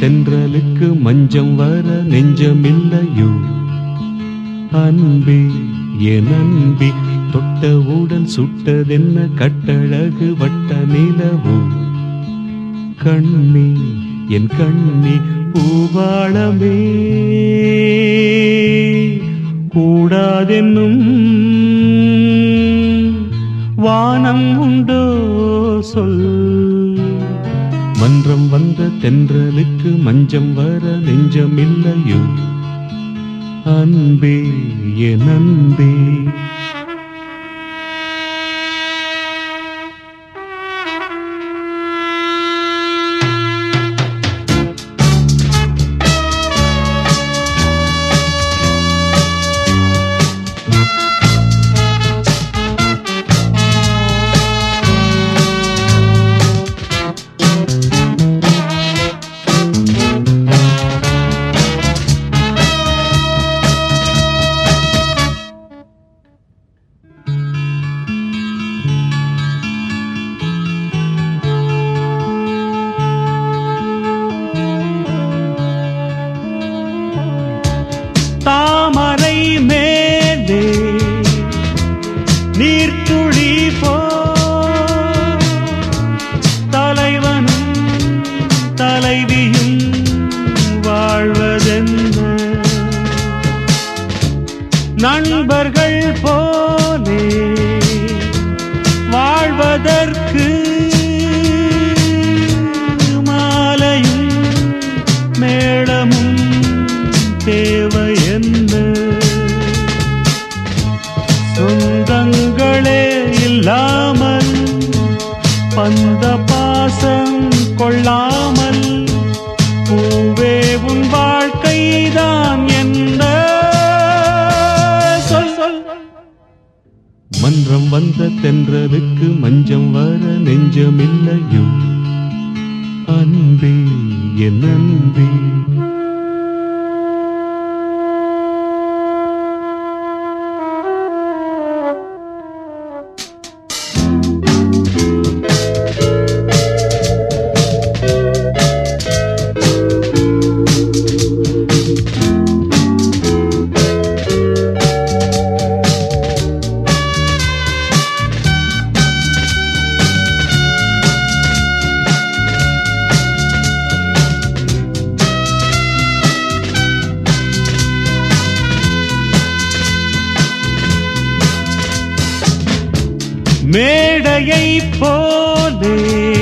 தென்றலுக்கு மஞ்சம் வர நெஞ்சமில்லையோ அன்பே என் அன்பே தொட்டவுடன் சுட்டதென்ன கட்டழகு வட்ட நிலவோ கண்ணே என் கண்ணே பூவாளமே கூடாதென்னும் வானம் உண்டோ சொல் மன்றம் வந்த தென்றலுக்கு மஞ்சம் வர நெஞ்சமில்லையோ அன்பே என் அன்பே தாமரை மேலே நீர்த்துளி போ தலைவனும் தலைவியும் வாழ்வதென்ன நண்பர்கள் போலே வாழ்வதற்கு மாலையும் மேளமும் தேவை என்ன சொந்தங்களே இல்லாமல் பந்த பாசம் கொள்ளாமல் பூவே உன் வாழ்க்கைதான் என்ன சொல் சொல் மன்றம் வந்த தென்றலுக்கு மஞ்சம் வர நெஞ்சமில்லையோ அன்பே என் அன்பே மேடையை போலே